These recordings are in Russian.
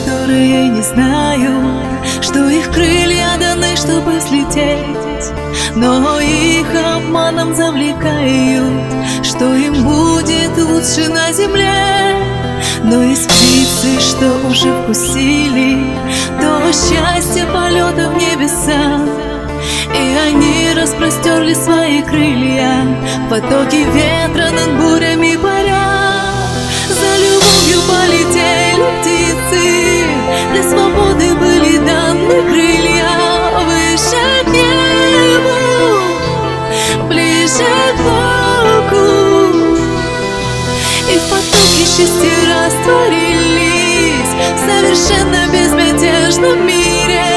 которые не знают, что их крылья даны, чтобы взлететь, но их обманом завлекают, что им будет лучше на земле. Но есть птицы, что уже вкусили то счастье полета в небеса, и они распростерли свои крылья в потоке ветра над бурями паря. За любовью полетели птицы, для свободы были даны крылья. Выше к небу, ближе к Богу, и в потоке счастья растворились в совершенно безмятежном мире.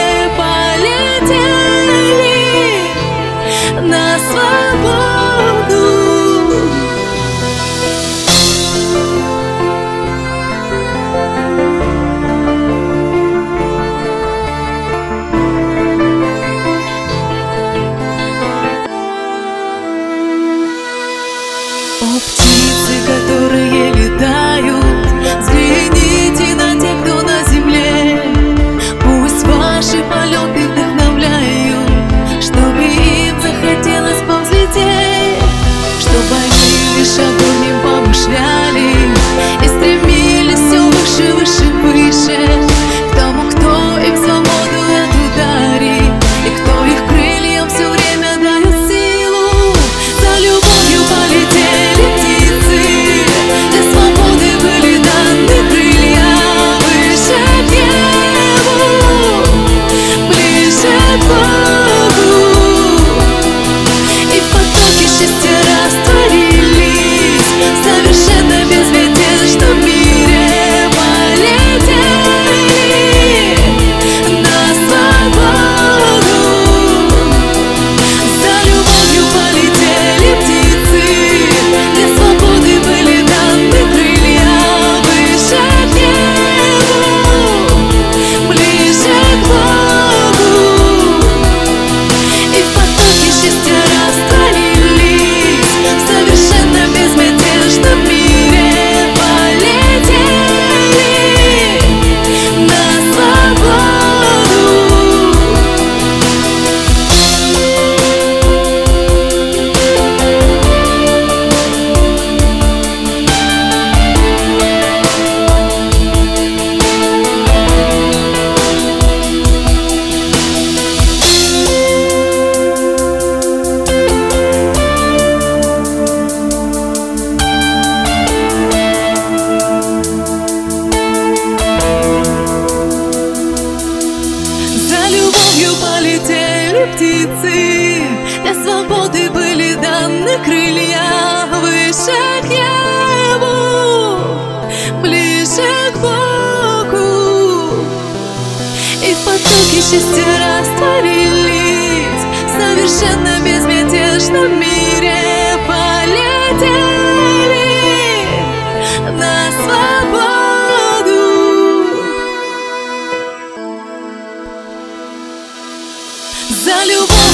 Полетели на свободу. О, птицы, которые летают, взгляните на тех, кто на земле. Пусть ваши полеты вдохновляют, чтобы им захотелось повзлететь, чтобы они лишь об одном помышляли и стремились все выше, выше, выше, к тому, кто им свободу эту дарит, и кто их крыльям все время дает силу. За любовью полетели птицы, для свободы были даны крылья. Выше к небу, ближе к Богу, и в потоке счастья растворились в совершенно безмятежном мире. Полетели на свободу. За любовью полетели птицы, для свободы были даны крылья. Выше к небу, ближе к Богу, и в потоке счастья растворились в совершенно безмятежном мире. Полетели на свободу. За любовью полетели птицы, для свободы были даны крылья. Выше к небу, ближе к Богу, и в потоке счастья растворились в совершенно безмятежном мире. Полетели на свободу. За любовь